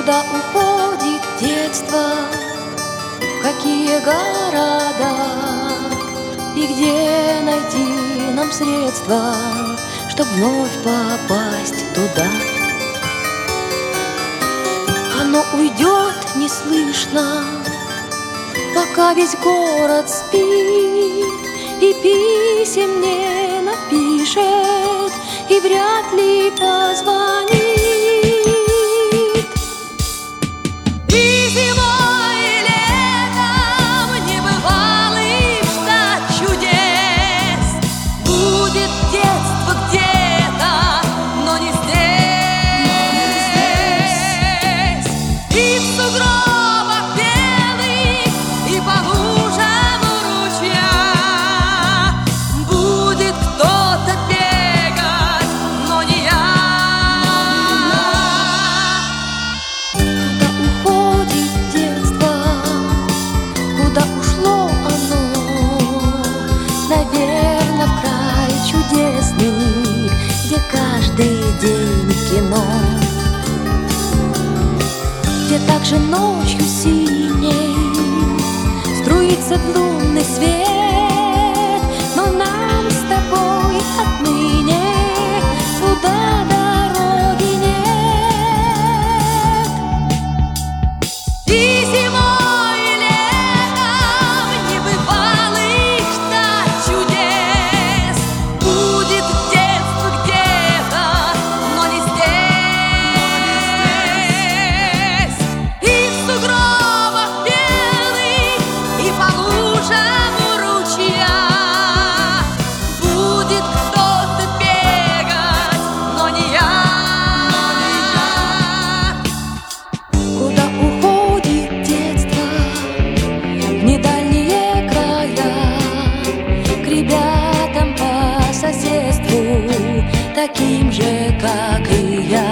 Куда уходит детство, в какие города, и где найти нам средства, чтоб вновь попасть туда? Оно уйдет неслышно, пока весь город спит, и писем не напишет, и вряд ли позвонит. И зимой, и летом небывалых ждать чудес. Будет детство где-то, но не здесь. И в сугробах белых, и по лужам ручья будет кто-то бегать, но не я. Куда уходит детство, куда ушло оно? Наверно, в край чудесный, где каждый день кино, где также ночью синей струится лунный свет. Но нам с тобой отныне туда дороги нет. И зимой, и летом небывалых ждать чудес. Будет детство где-то, но не здесь. И в сугробах белых, и по лужам ручья будет кто-то бегать, но не я. Куда уходит детство, в недальние края, к ребятам по соседству, таким же, как и я.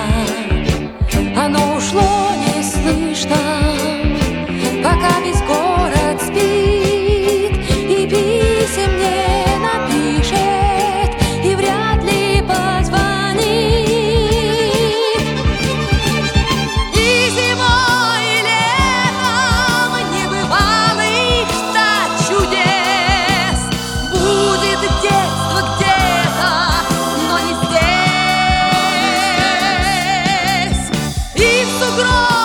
Оно ушло неслышно, пока весь город спит, и писем не напишет, и вряд ли позвонит. И зимой, и летом небывалых ждать чудес. Будет детство где-то, но не здесь. И в сугробах